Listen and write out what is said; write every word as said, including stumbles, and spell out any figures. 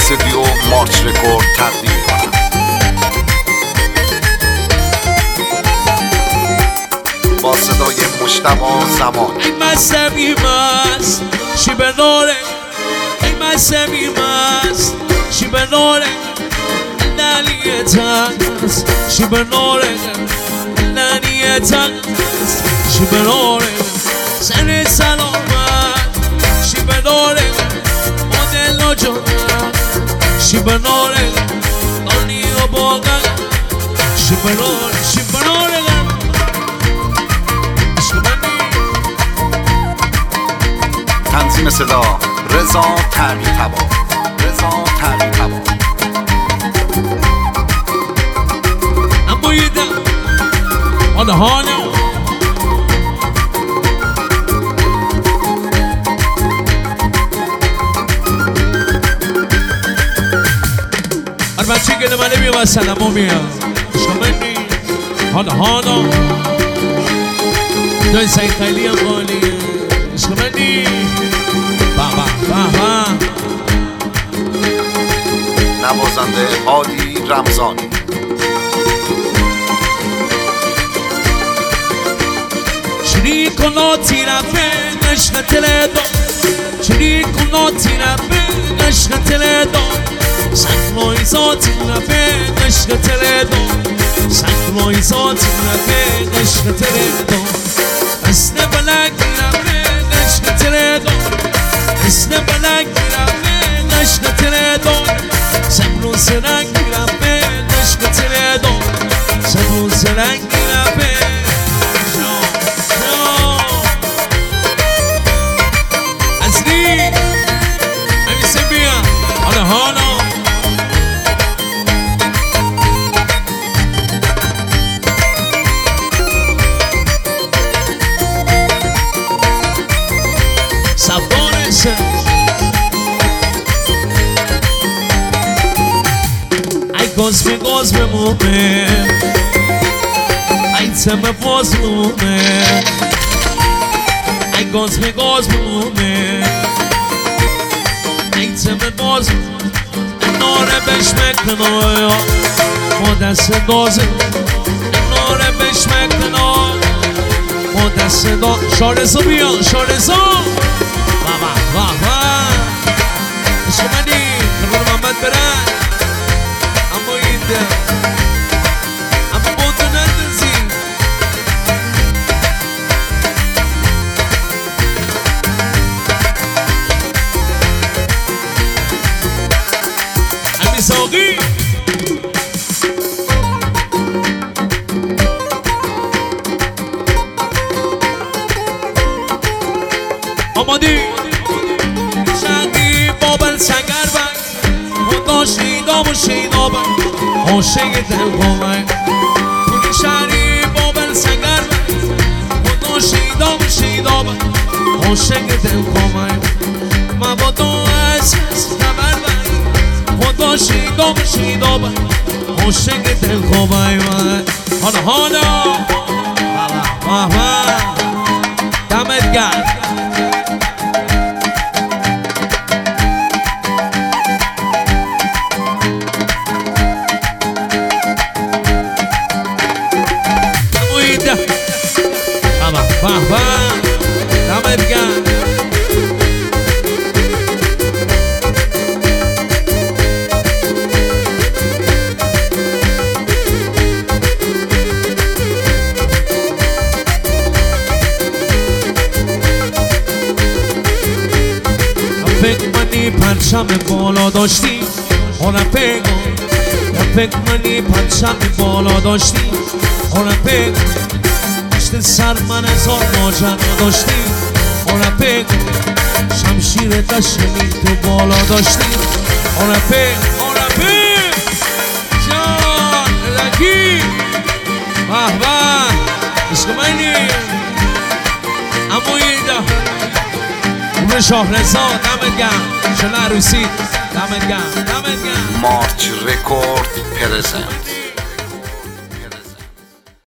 استودیو مارچ رکورد تقدیم می‌کنم. با صدای مجتبی زمانی. ای مستمی مست شیب ناره، ای مستمی مست شیب ناره، نلیت هست شیب ناره، نلیت هست شیب ناره، سر سلامت شیب ناره، مدل و جانم شیب ناره، دانی و باقر شیب ناره، شیب ناره تنظیم صدا رضا طریق‌طبا، رضا طریق‌طبا. اما یه دم حالا حالا هر بچه گله منه بیا و سلمو بیا شمنی حالا حالا جای سعید خیلی هم غالیه شمنی بابا بابا نوازنده هادی رمضانی. Chirico no tira bene, scateledo. Chirico no tira bene, scateledo. Sacro iso tira bene, scateledo. Sacro iso tira bene, scateledo. Asne balag tira bene, scateledo. Asne balag tira bene, scateledo. Sacro serang tira bene, scateledo. Sacro serang tira bene. Goz me goz me mume, ai se me poz mume, ai goz me goz me mume, ai se me poz, nore beş mekno, modas doz, nore beş mekno, modas doz, şöyle sobiyan, şöyle so, baba baba, şumani, kırmızı Mehmet Beren. I'm a mountain and the sea. I'm so good. Amadi Shadi Bobal Sagarba Motoshida Moshida عاشق دل قومه پولی شهری بابل سنگر با ناشیدا و شیدا عاشق دل قومه من با تو از خبر بر با ناشیدا و شیدا عاشق دل قومه حالا حالا بابا دمت گرد بابا دمت گرد فکر منی پرچم بالا داشتی هنر پیگو فکر منی پرچم بالا داشتی هنر پیگو سر من هزار ماجرا داشتی اولمپیک شمشیر قشنگی تو بالا داشتی اولمپیک اولمپیک جان الکی به به عشق منی اما ایده اون شاهرزا دمت گرم شل عروسی دمت گرم دمت گرم مارچ رکورد پرزنت.